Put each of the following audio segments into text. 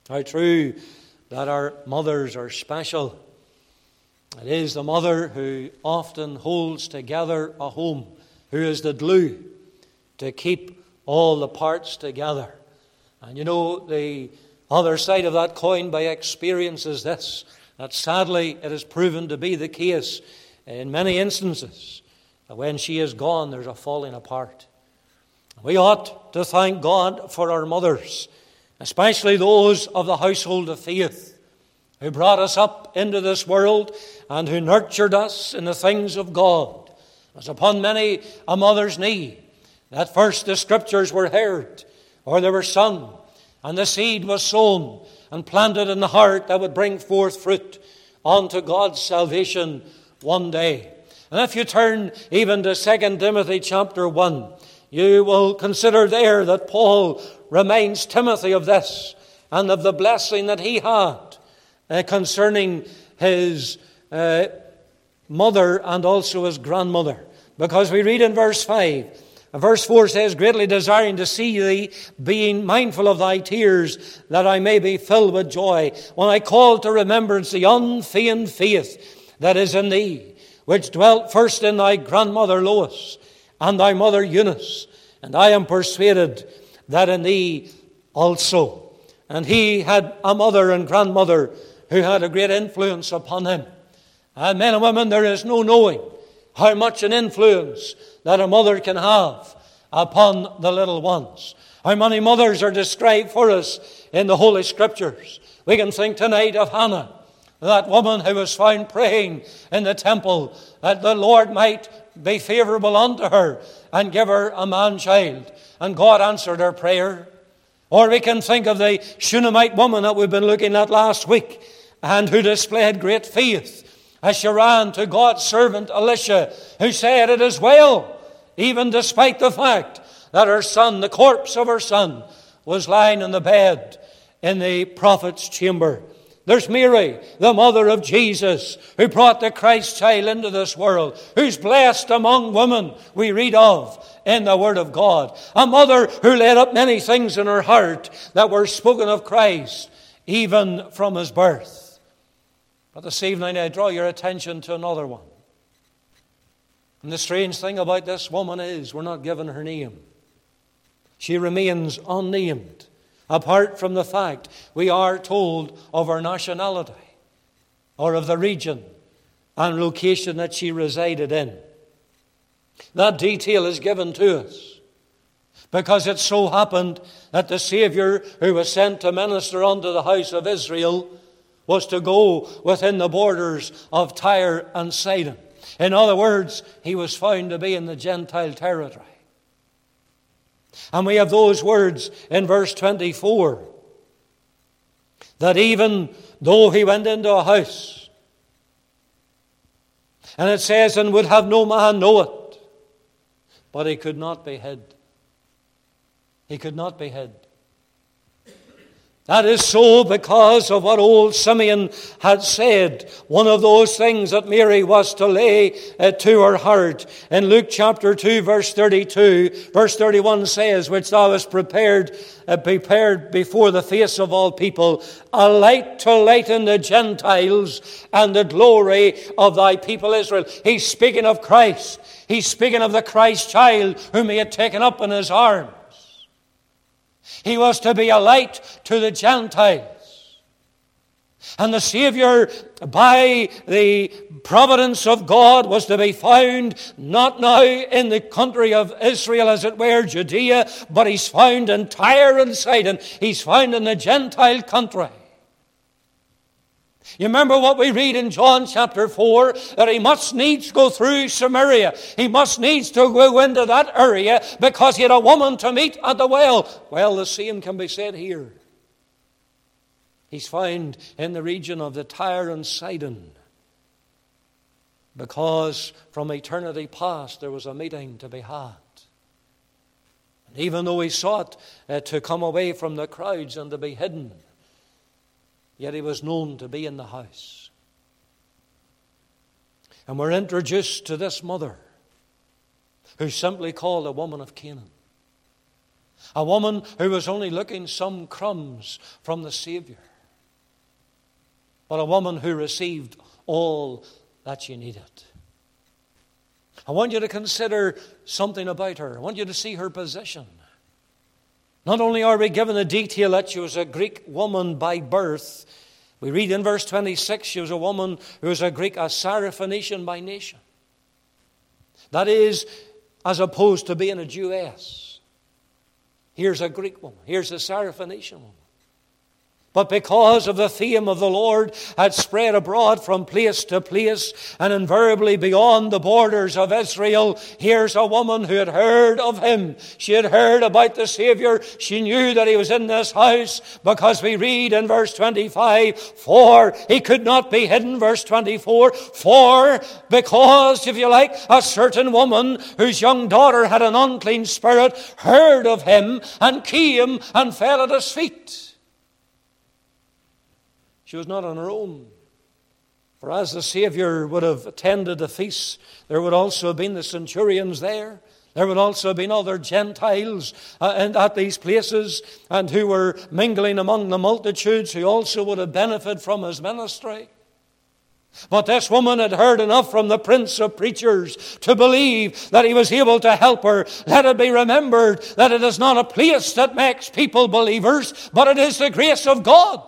How true that our mothers are special. It is the mother who often holds together a home, who is the glue to keep all the parts together. And you know, the other side of that coin by experience is this, that sadly it has proven to be the case in many instances, that when she is gone, there's a falling apart. We ought to thank God for our mothers, especially those of the household of faith, who brought us up into this world and who nurtured us in the things of God. It was upon many a mother's knee that first the Scriptures were heard, or they were sung, and the seed was sown and planted in the heart that would bring forth fruit unto God's salvation one day. And if you turn even to 2 Timothy chapter 1, you will consider there that Paul reminds Timothy of this and of the blessing that he had concerning his mother and also his grandmother. Because we read in verse 5, verse 4 says, "Greatly desiring to see thee, being mindful of thy tears, that I may be filled with joy, when I call to remembrance the unfeigned faith that is in thee, which dwelt first in thy grandmother Lois and thy mother Eunice, and I am persuaded that in thee also." And he had a mother and grandmother who had a great influence upon him. And men and women, there is no knowing how much an influence that a mother can have upon the little ones. How many mothers are described for us in the Holy Scriptures. We can think tonight of Hannah, that woman who was found praying in the temple that the Lord might be favorable unto her and give her a man-child. And God answered her prayer. Or we can think of the Shunammite woman that we've been looking at last week, and who displayed great faith as she ran to God's servant Elisha, who said, "It is well," even despite the fact that her son, the corpse of her son, was lying in the bed in the prophet's chamber. There's Mary, the mother of Jesus, who brought the Christ child into this world, who's blessed among women, we read of in the Word of God. A mother who laid up many things in her heart that were spoken of Christ, even from his birth. But this evening I draw your attention to another one. And the strange thing about this woman is we're not given her name. She remains unnamed, apart from the fact we are told of her nationality or of the region and location that she resided in. That detail is given to us because it so happened that the Savior, who was sent to minister unto the house of Israel, was to go within the borders of Tyre and Sidon. In other words, he was found to be in the Gentile territory. And we have those words in verse 24, that even though he went into a house, and it says, "and would have no man know it," but he could not be hid. He could not be hid. That is so because of what old Simeon had said. One of those things that Mary was to lay to her heart. In Luke chapter 2, verse 32, verse 31 says, "Which thou hast prepared before the face of all people, a light to lighten the Gentiles and the glory of thy people Israel." He's speaking of Christ. He's speaking of the Christ child whom he had taken up in his arms. He was to be a light to the Gentiles. And the Savior, by the providence of God, was to be found not now in the country of Israel, as it were, Judea, but he's found in Tyre and Sidon. He's found in the Gentile country. You remember what we read in John chapter 4, that he must needs go through Samaria. He must needs to go into that area because he had a woman to meet at the well. Well, the same can be said here. He's found in the region of the Tyre and Sidon because from eternity past there was a meeting to be had. And even though he sought to come away from the crowds and to be hidden, yet he was known to be in the house. And we're introduced to this mother, who's simply called a woman of Canaan. A woman who was only looking some crumbs from the Savior. But a woman who received all that she needed. I want you to consider something about her. I want you to see her position. Not only are we given the detail that she was a Greek woman by birth, we read in verse 26, she was a woman who was a Greek, a Syrophoenician by nation. That is, as opposed to being a Jewess. Here's a Greek woman. Here's a Syrophoenician woman. But because of the fame of the Lord had spread abroad from place to place and invariably beyond the borders of Israel, here's a woman who had heard of him. She had heard about the Savior. She knew that he was in this house because we read in verse 25, for he could not be hidden, verse 24, for because, if you like, a certain woman whose young daughter had an unclean spirit heard of him and came and fell at his feet. She was not on her own. For as the Savior would have attended the feasts, there would also have been the centurions there. There would also have been other Gentiles at these places, and who were mingling among the multitudes, who also would have benefited from his ministry. But this woman had heard enough from the Prince of Preachers to believe that he was able to help her. Let it be remembered that it is not a place that makes people believers, but it is the grace of God.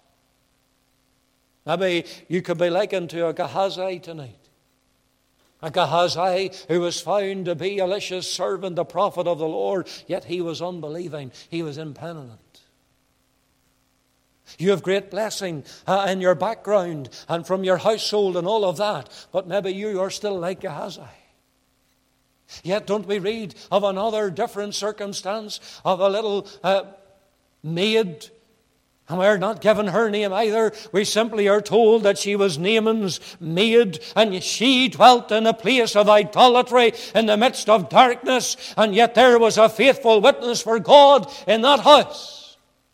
Maybe you could be likened to a Gehazi tonight. A Gehazi who was found to be Elisha's servant, the prophet of the Lord, yet he was unbelieving. He was impenitent. You have great blessing in your background and from your household and all of that, but maybe you are still like Gehazi. Yet don't we read of another different circumstance of a little maid. And we're not given her name either. We simply are told that she was Naaman's maid, and she dwelt in a place of idolatry in the midst of darkness, and yet there was a faithful witness for God in that house.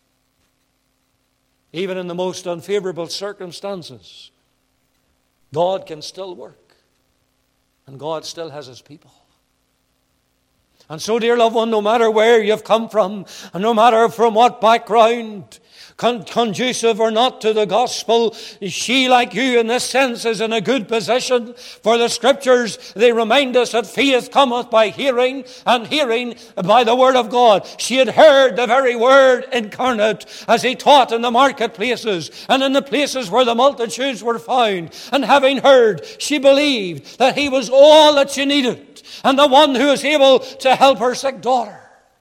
Even in the most unfavorable circumstances, God can still work, and God still has his people. And so, dear loved one, no matter where you've come from, and no matter from what background, conducive or not to the gospel, she, like you in this sense, is in a good position. For the Scriptures, they remind us that faith cometh by hearing, and hearing by the word of God. She had heard the very word incarnate as he taught in the marketplaces and in the places where the multitudes were found. And having heard, she believed that he was all that she needed, and the one who was able to help her sick daughter.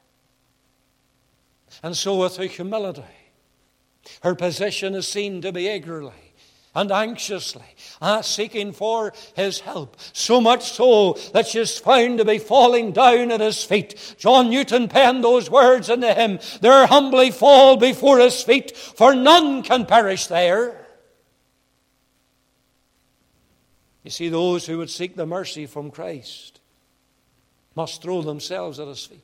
And so with her humility, her position is seen to be eagerly and anxiously seeking for his help. So much so that she is found to be falling down at his feet. John Newton penned those words in the hymn, "There humbly fall before his feet, for none can perish there." You see, those who would seek the mercy from Christ must throw themselves at his feet.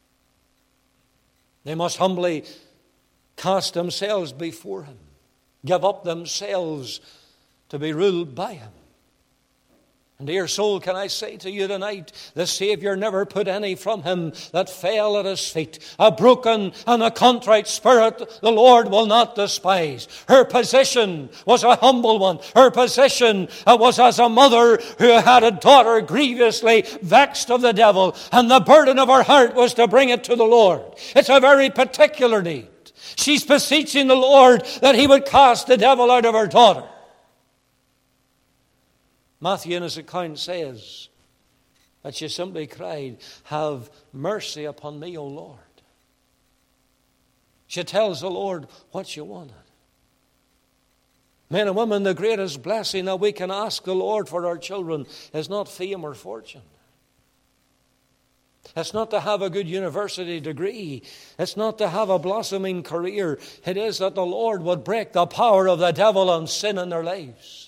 They must humbly cast themselves before him, give up themselves to be ruled by him. And dear soul, can I say to you tonight, the Savior never put any from him that fell at his feet. A broken and a contrite spirit the Lord will not despise. Her position was a humble one. Her position was as a mother who had a daughter grievously vexed of the devil, and the burden of her heart was to bring it to the Lord. It's a very particular need. She's beseeching the Lord that he would cast the devil out of her daughter. Matthew in his account says that she simply cried, "Have mercy upon me, O Lord." She tells the Lord what she wanted. Men and women, the greatest blessing that we can ask the Lord for our children is not fame or fortune. It's not to have a good university degree. It's not to have a blossoming career. It is that the Lord would break the power of the devil and sin in their lives.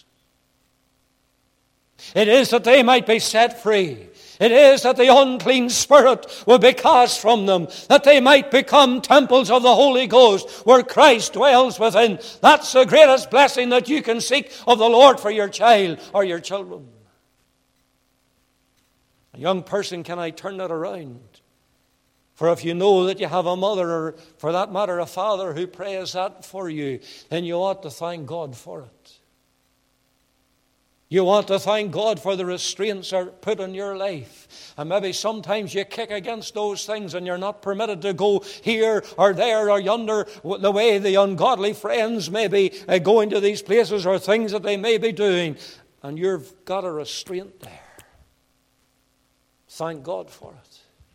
It is that they might be set free. It is that the unclean spirit will be cast from them, that they might become temples of the Holy Ghost where Christ dwells within. That's the greatest blessing that you can seek of the Lord for your child or your children. A young person, can I turn that around? For if you know that you have a mother, or for that matter a father, who prays that for you, then you ought to thank God for it. You want to thank God for the restraints that are put on your life. And maybe sometimes you kick against those things and you're not permitted to go here or there or yonder the way the ungodly friends may be going to these places or things that they may be doing. And you've got a restraint there. Thank God for it.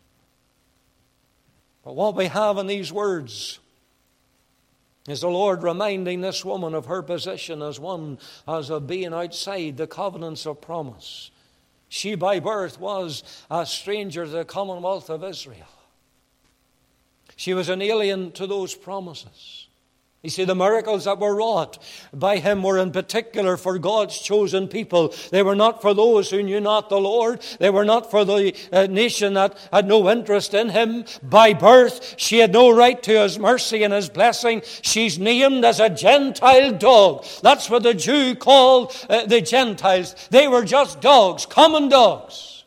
But what we have in these words is the Lord reminding this woman of her position as a being outside the covenants of promise. She by birth was a stranger to the commonwealth of Israel. She was an alien to those promises. You see, the miracles that were wrought by him were in particular for God's chosen people. They were not for those who knew not the Lord. They were not for the nation that had no interest in him. By birth, she had no right to his mercy and his blessing. She's named as a Gentile dog. That's what the Jew called the Gentiles. They were just dogs, common dogs,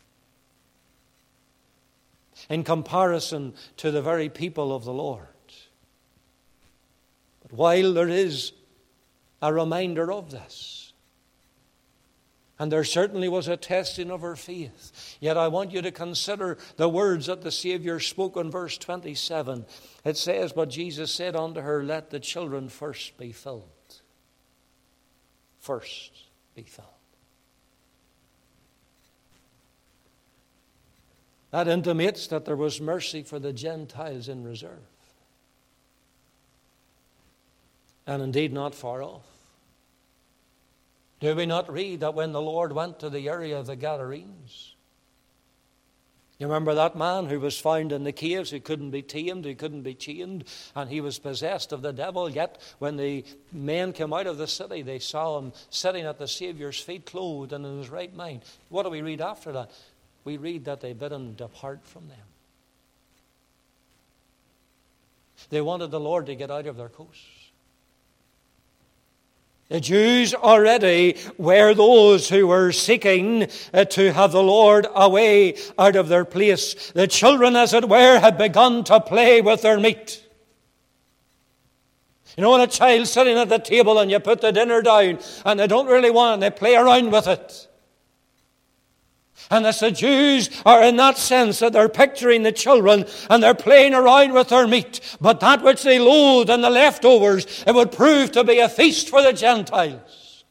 in comparison to the very people of the Lord. While there is a reminder of this, and there certainly was a testing of her faith, yet I want you to consider the words that the Savior spoke in verse 27. It says, "But Jesus said unto her, Let the children first be filled." First be filled. That intimates that there was mercy for the Gentiles in reserve. And indeed not far off. Do we not read that when the Lord went to the area of the Gadarenes? You remember that man who was found in the caves, who couldn't be tamed, who couldn't be chained, and he was possessed of the devil. Yet when the men came out of the city, they saw him sitting at the Saviour's feet, clothed and in his right mind. What do we read after that? We read that they bid him depart from them. They wanted the Lord to get out of their coast. The Jews already were those who were seeking to have the Lord away out of their place. The children, as it were, had begun to play with their meat. You know, when a child's sitting at the table and you put the dinner down and they don't really want it, and they play around with it. And as the Jews are in that sense that they're picturing the children and they're playing around with their meat. But that which they loathed and the leftovers, it would prove to be a feast for the Gentiles.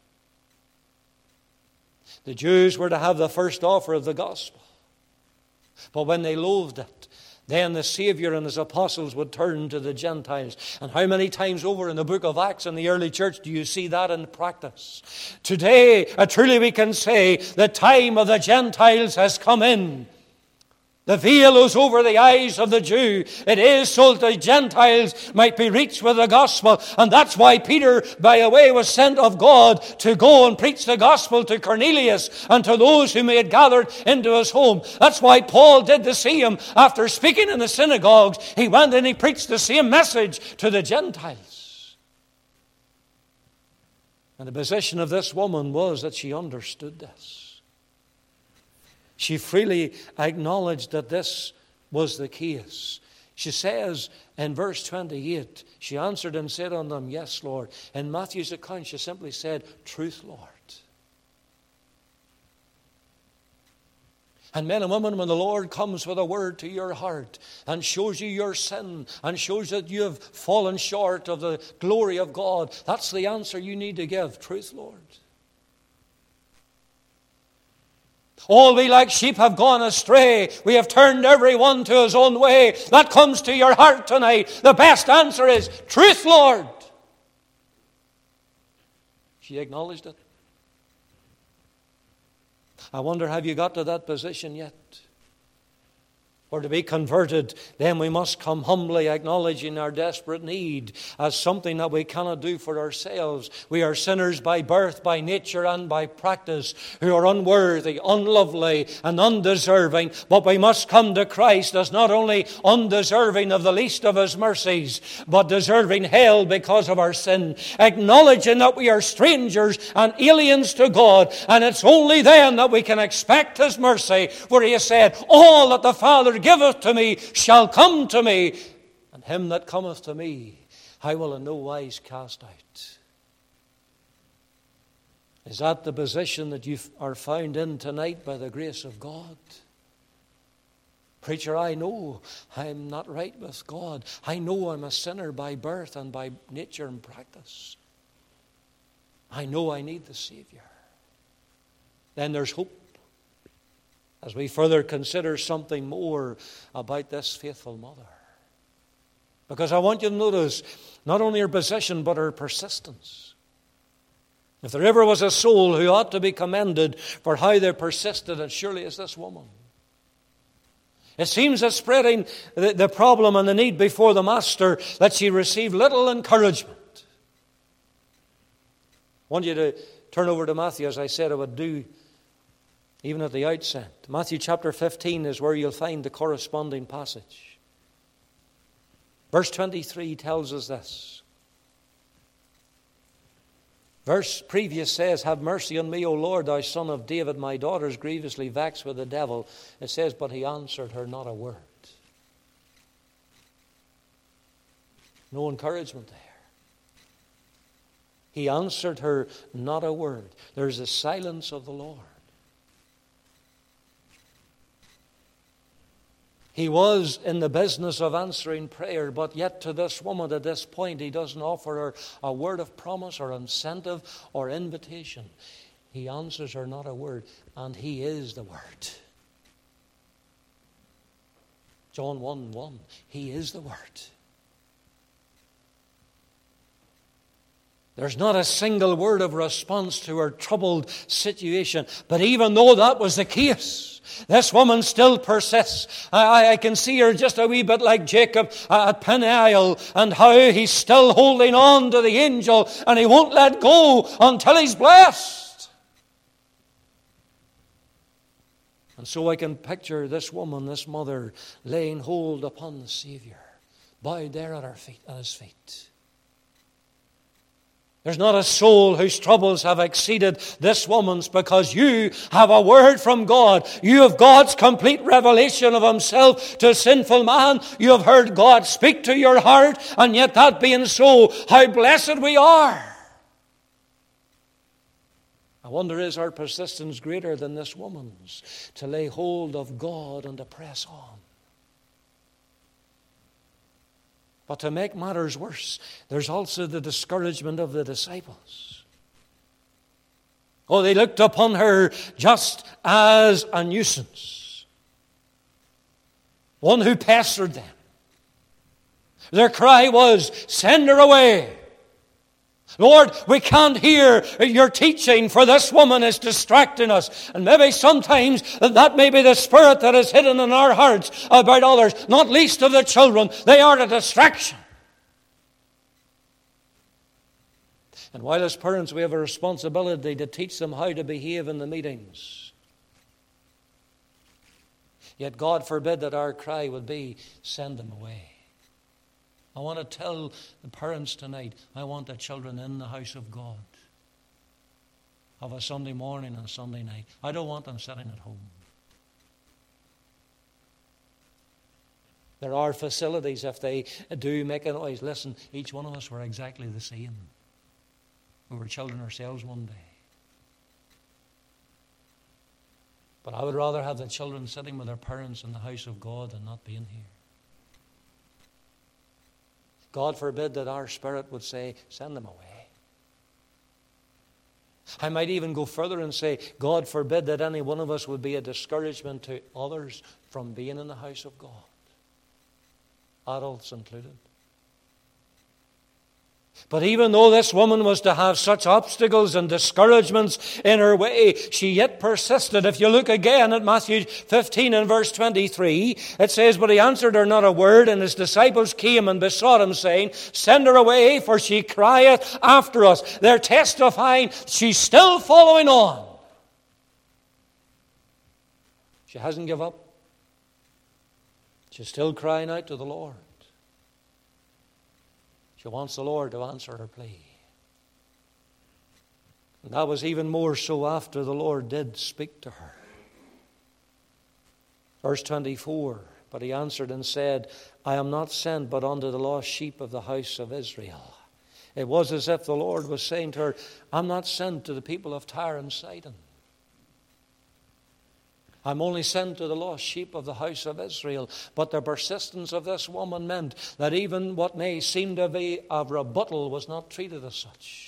The Jews were to have the first offer of the gospel. But when they loathed it, then the Savior and his apostles would turn to the Gentiles. And how many times over in the book of Acts in the early church do you see that in practice? Today, truly we can say, the time of the Gentiles has come in. The veil is over the eyes of the Jew. It is so that the Gentiles might be reached with the gospel. And that's why Peter, by the way, was sent of God to go and preach the gospel to Cornelius and to those whom he had gathered into his home. That's why Paul did the same. After speaking in the synagogues, he went and he preached the same message to the Gentiles. And the position of this woman was that she understood this. She freely acknowledged that this was the case. She says in verse 28, she answered and said unto them, Yes, Lord. In Matthew's account, she simply said, Truth, Lord. And men and women, when the Lord comes with a word to your heart and shows you your sin and shows that you have fallen short of the glory of God, that's the answer you need to give. Truth, Lord. All we like sheep have gone astray. We have turned every one to his own way. That comes to your heart tonight. The best answer is, Truth, Lord. She acknowledged it. I wonder, have you got to that position yet? For to be converted, then we must come humbly acknowledging our desperate need as something that we cannot do for ourselves. We are sinners by birth, by nature, and by practice, who are unworthy, unlovely, and undeserving. But we must come to Christ as not only undeserving of the least of his mercies, but deserving hell because of our sin. Acknowledging that we are strangers and aliens to God. And it's only then that we can expect his mercy. For he has said, all that the Father that giveth to me shall come to me, and him that cometh to me I will in no wise cast out. Is that the position that you are found in tonight by the grace of God? Preacher, I know I'm not right with God. I know I'm a sinner by birth and by nature and practice. I know I need the Savior. Then there's hope as we further consider something more about this faithful mother. Because I want you to notice not only her position but her persistence. If there ever was a soul who ought to be commended for how they persisted, it surely is this woman. It seems that spreading the problem and the need before the Master, that she received little encouragement. I want you to turn over to Matthew, as I said I would do even at the outset. Matthew chapter 15 is where you'll find the corresponding passage. Verse 23 tells us this. Verse previous says, "Have mercy on me, O Lord, thou son of David. My daughter is grievously vexed with the devil." It says, "But he answered her not a word." No encouragement there. He answered her not a word. There's a silence of the Lord. He was in the business of answering prayer, but yet to this woman at this point, he doesn't offer her a word of promise or incentive or invitation. He answers her not a word, and he is the Word. John 1:1, he is the Word. There's not a single word of response to her troubled situation. But even though that was the case, this woman still persists. I can see her just a wee bit like Jacob at Peniel, and how he's still holding on to the angel, and he won't let go until he's blessed. And so I can picture this woman, this mother, laying hold upon the Savior, bowed there at his feet. There's not a soul whose troubles have exceeded this woman's, because you have a word from God. You have God's complete revelation of Himself to sinful man. You have heard God speak to your heart, and yet that being so, how blessed we are. I wonder, is our persistence greater than this woman's, to lay hold of God and to press on? But to make matters worse, there's also the discouragement of the disciples. Oh, they looked upon her just as a nuisance, one who pestered them. Their cry was, "Send her away. Lord, we can't hear your teaching, for this woman is distracting us." And maybe sometimes that may be the spirit that is hidden in our hearts about others, not least of the children. They are a distraction. And while as parents we have a responsibility to teach them how to behave in the meetings, yet God forbid that our cry would be, "Send them away." I want to tell the parents tonight, I want the children in the house of God of a Sunday morning and Sunday night. I don't want them sitting at home. There are facilities, if they do make a noise. Listen, each one of us were exactly the same. We were children ourselves one day. But I would rather have the children sitting with their parents in the house of God than not being here. God forbid that our spirit would say, "Send them away." I might even go further and say, God forbid that any one of us would be a discouragement to others from being in the house of God, adults included. But even though this woman was to have such obstacles and discouragements in her way, she yet persisted. If you look again at Matthew 15 and verse 23, it says, "But he answered her not a word, and his disciples came and besought him, saying, Send her away, for she crieth after us." They're testifying she's still following on. She hasn't given up. She's still crying out to the Lord. She wants the Lord to answer her plea. And that was even more so after the Lord did speak to her. Verse 24, But he answered and said, I am not sent but unto the lost sheep of the house of Israel. It was as if the Lord was saying to her, I'm not sent to the people of Tyre and Sidon. I'm only sent to the lost sheep of the house of Israel. But the persistence of this woman meant that even what may seem to be a rebuttal was not treated as such.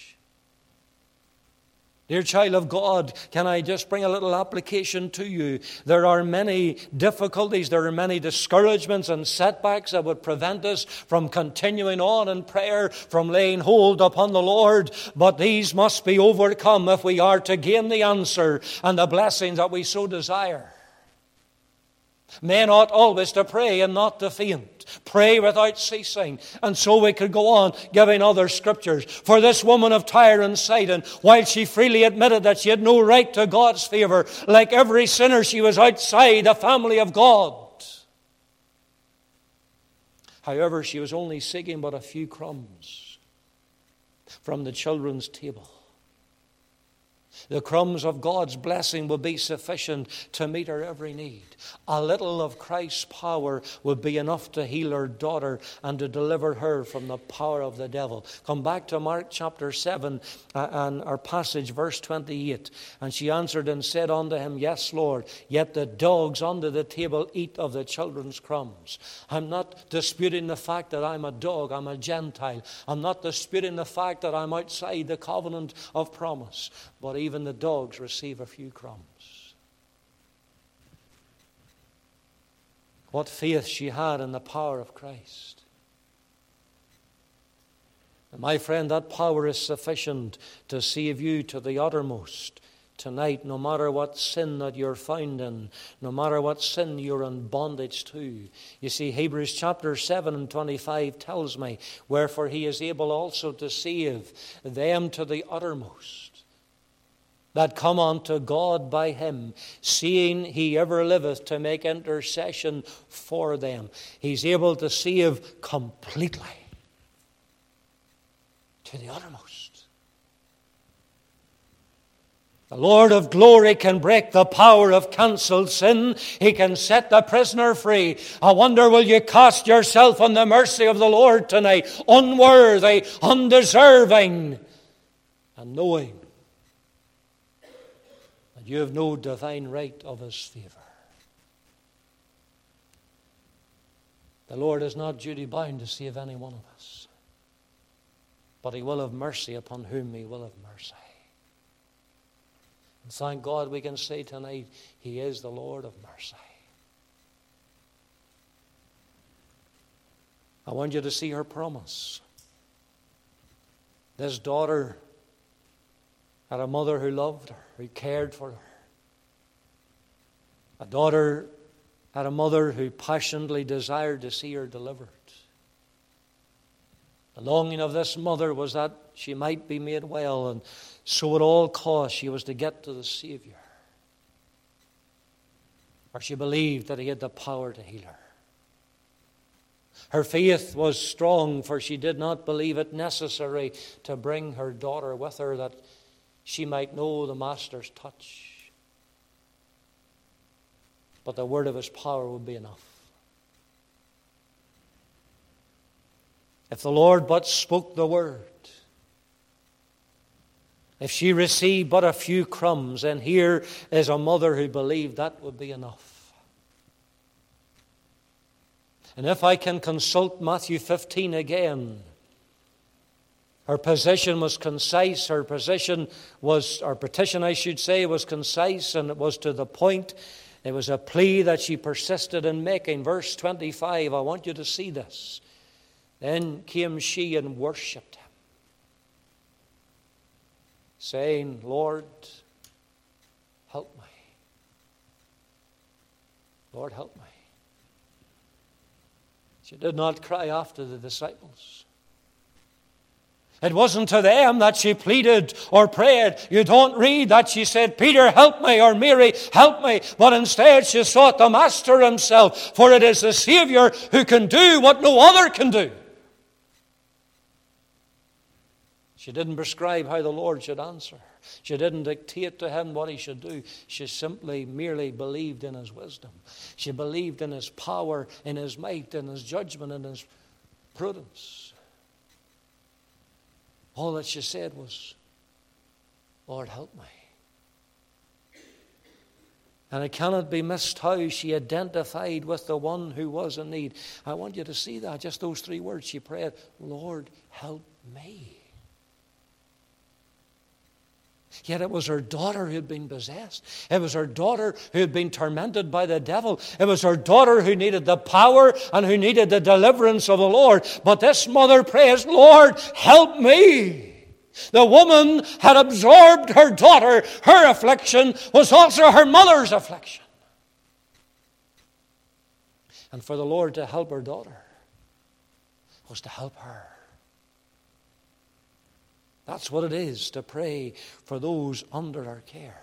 Dear child of God, can I just bring a little application to you? There are many difficulties, there are many discouragements and setbacks that would prevent us from continuing on in prayer, from laying hold upon the Lord. But these must be overcome if we are to gain the answer and the blessings that we so desire. Men ought always to pray and not to faint. Pray without ceasing. And so we could go on giving other scriptures. For this woman of Tyre and Sidon, while she freely admitted that she had no right to God's favor, like every sinner, she was outside the family of God. However, she was only seeking but a few crumbs from the children's table. The crumbs of God's blessing will be sufficient to meet her every need. A little of Christ's power would be enough to heal her daughter and to deliver her from the power of the devil. Come back to Mark chapter 7 and our passage, verse 28. And she answered and said unto him, Yes, Lord, yet the dogs under the table eat of the children's crumbs. I'm not disputing the fact that I'm a dog, I'm a Gentile. I'm not disputing the fact that I'm outside the covenant of promise. But even the dogs receive a few crumbs. What faith she had in the power of Christ. And my friend, that power is sufficient to save you to the uttermost tonight, no matter what sin that you're found in, no matter what sin you're in bondage to. You see, Hebrews chapter 7 and 25 tells me, wherefore he is able also to save them to the uttermost that come unto God by him, seeing he ever liveth to make intercession for them. He's able to save completely to the uttermost. The Lord of glory can break the power of cancelled sin. He can set the prisoner free. I wonder, will you cast yourself on the mercy of the Lord tonight, unworthy, undeserving, and knowing you have no divine right of his favor. The Lord is not duty bound to save any one of us, but he will have mercy upon whom he will have mercy. And thank God we can say tonight, he is the Lord of mercy. I want you to see her promise. This daughter had a mother who loved her, who cared for her. A daughter had a mother who passionately desired to see her delivered. The longing of this mother was that she might be made well, and so at all costs she was to get to the Savior. For she believed that he had the power to heal her. Her faith was strong, for she did not believe it necessary to bring her daughter with her, that she might know the Master's touch. But the word of his power would be enough. If the Lord but spoke the word, if she received but a few crumbs, and here is a mother who believed that would be enough. And if I can consult Matthew 15 again, her position was concise. Her petition, I should say, was concise, and it was to the point. It was a plea that she persisted in making. Verse 25, I want you to see this. Then came she and worshipped him, saying, Lord, help me. Lord, help me. She did not cry after the disciples. It wasn't to them that she pleaded or prayed. You don't read that she said, Peter, help me, or Mary, help me. But instead she sought the Master himself, for it is the Savior who can do what no other can do. She didn't prescribe how the Lord should answer. She didn't dictate to him what he should do. She simply merely believed in his wisdom. She believed in his power, in his might, in his judgment, in his prudence. All that she said was, Lord, help me. And it cannot be missed how she identified with the one who was in need. I want you to see that, just those three words. She prayed, Lord, help me. Yet it was her daughter who had been possessed. It was her daughter who had been tormented by the devil. It was her daughter who needed the power and who needed the deliverance of the Lord. But this mother prays, Lord, help me. The woman had absorbed her daughter. Her affliction was also her mother's affliction. And for the Lord to help her daughter was to help her. That's what it is to pray for those under our care.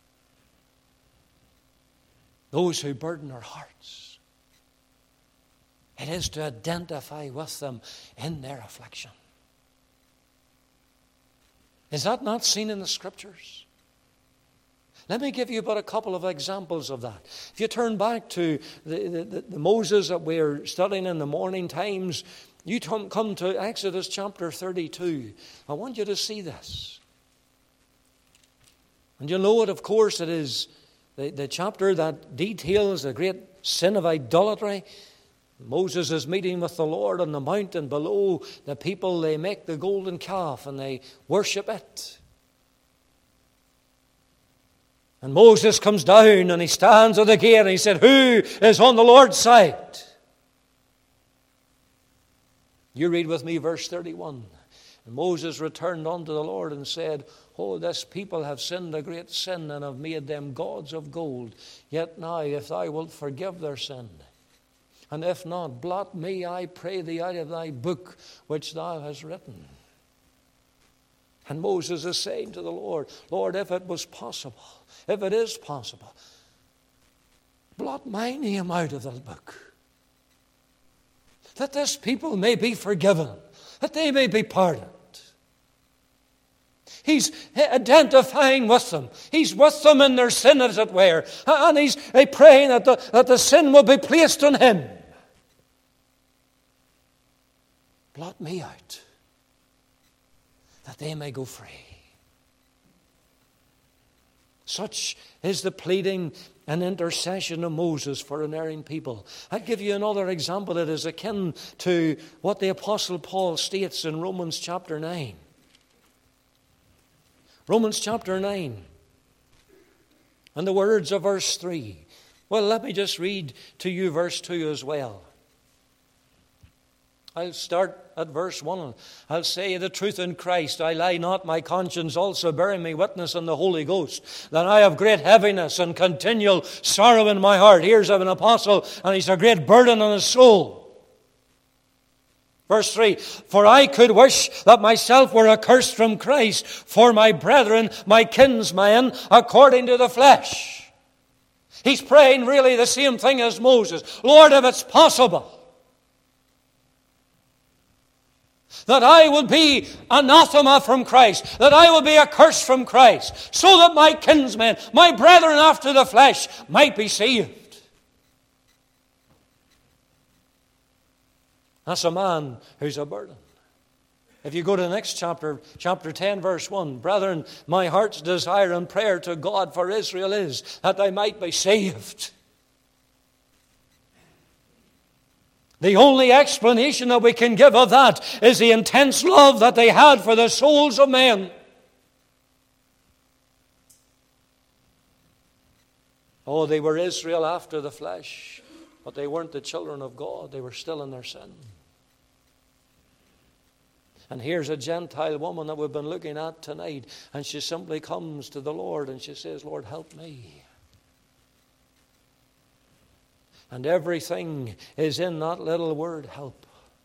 Those who burden our hearts. It is to identify with them in their affliction. Is that not seen in the Scriptures? Let me give you but a couple of examples of that. If you turn back to the Moses that we're studying in the morning times, you come to Exodus chapter 32. I want you to see this. And you know it, of course, it is the chapter that details the great sin of idolatry. Moses is meeting with the Lord on the mountain below. The people, they make the golden calf and they worship it. And Moses comes down and he stands at the gate and he said, who is on the Lord's side? You read with me verse 31. And Moses returned unto the Lord and said, oh, this people have sinned a great sin and have made them gods of gold. Yet now, if thou wilt forgive their sin, and if not, blot me, I pray thee, out of thy book which thou hast written. And Moses is saying to the Lord, Lord, if it was possible, if it is possible, blot my name out of the book, that this people may be forgiven, that they may be pardoned. He's identifying with them. He's with them in their sin, as it were. And he's praying that the sin will be placed on him. Blot me out, that they may go free. Such is the pleading and intercession of Moses for an erring people. I'll give you another example. It is akin to what the Apostle Paul states in Romans chapter 9. Romans chapter 9. And the words of verse 3. Well, let me just read to you verse 2 as well. I'll start at verse 1. I'll say the truth in Christ. I lie not, my conscience also bearing me witness in the Holy Ghost, that I have great heaviness and continual sorrow in my heart. Here's of an apostle, and he's a great burden on his soul. Verse 3, for I could wish that myself were accursed from Christ for my brethren, my kinsmen, according to the flesh. He's praying really the same thing as Moses. Lord, if it's possible, that I will be anathema from Christ, that I will be accursed from Christ, so that my kinsmen, my brethren after the flesh, might be saved. That's a man who's a burden. If you go to the next chapter, chapter 10, verse 1, brethren, my heart's desire and prayer to God for Israel is that they might be saved. The only explanation that we can give of that is the intense love that they had for the souls of men. Oh, they were Israel after the flesh, but they weren't the children of God. They were still in their sin. And here's a Gentile woman that we've been looking at tonight, and she simply comes to the Lord and she says, Lord, help me. And everything is in that little word, help.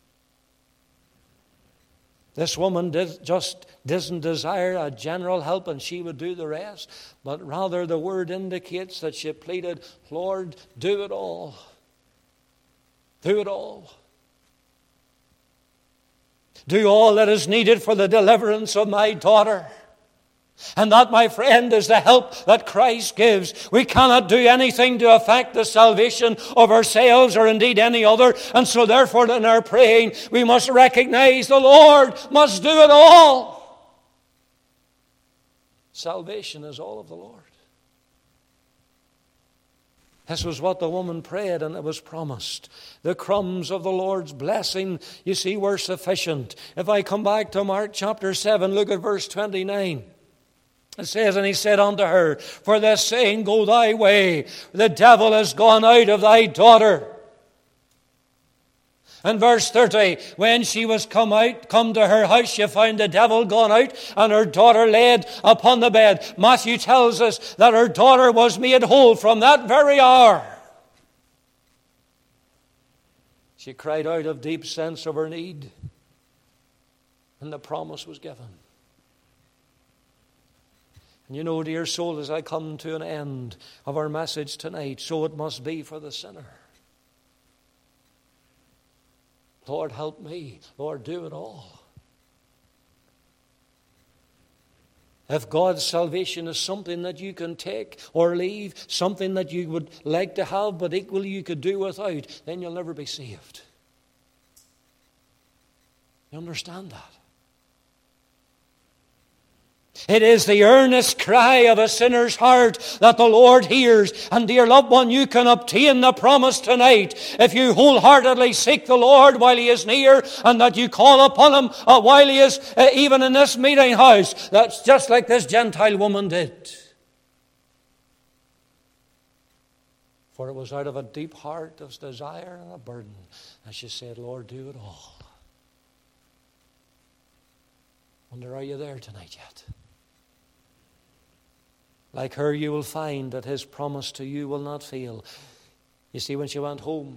This woman doesn't desire a general help and she would do the rest, but rather the word indicates that she pleaded, Lord, do it all. Do it all. do all that is needed for the deliverance of my daughter. And that, my friend, is the help that Christ gives. We cannot do anything to affect the salvation of ourselves or indeed any other. And so therefore in our praying, we must recognize the Lord must do it all. Salvation is all of the Lord. This was what the woman prayed, and it was promised. The crumbs of the Lord's blessing, you see, were sufficient. If I come back to Mark chapter 7, look at verse 29. It says, and he said unto her, for this saying, go thy way, the devil is gone out of thy daughter. And verse 30, when she was come to her house, she found the devil gone out, and her daughter laid upon the bed. Matthew tells us that her daughter was made whole from that very hour. She cried out of deep sense of her need, and the promise was given. And you know, dear soul, as I come to an end of our message tonight, so it must be for the sinner. Lord, help me. Lord, do it all. If God's salvation is something that you can take or leave, something that you would like to have but equally you could do without, then you'll never be saved. You understand that? It is the earnest cry of a sinner's heart that the Lord hears. And dear loved one, you can obtain the promise tonight if you wholeheartedly seek the Lord while He is near, and that you call upon Him while He is even in this meeting house. That's just like this Gentile woman did. For it was out of a deep heart of desire and a burden that she said, Lord, do it all. Wonder, are you there tonight yet? Like her, you will find that His promise to you will not fail. You see, when she went home,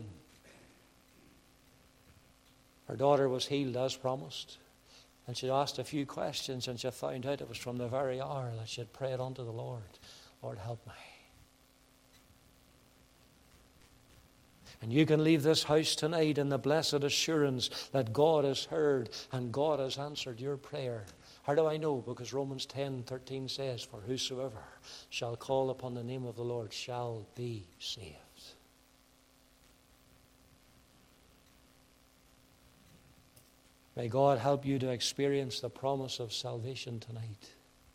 her daughter was healed as promised. And she asked a few questions, and she found out it was from the very hour that she had prayed unto the Lord, Lord, help me. And you can leave this house tonight in the blessed assurance that God has heard and God has answered your prayer. How do I know? Because Romans 10:13 says, for whosoever shall call upon the name of the Lord shall be saved. May God help you to experience the promise of salvation tonight.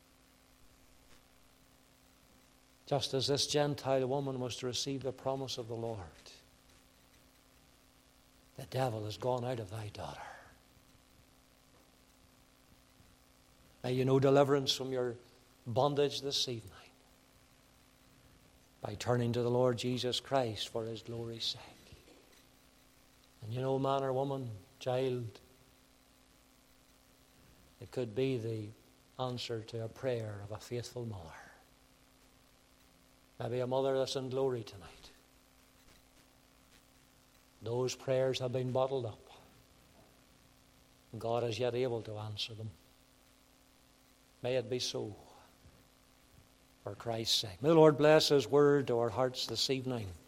Just as this Gentile woman was to receive the promise of the Lord. The devil is gone out of thy daughter. May you know deliverance from your bondage this evening by turning to the Lord Jesus Christ for His glory's sake. And you know, man or woman, child, it could be the answer to a prayer of a faithful mother. Maybe a mother that's in glory tonight. Those prayers have been bottled up. God is yet able to answer them. May it be so, for Christ's sake. May the Lord bless His word to our hearts this evening.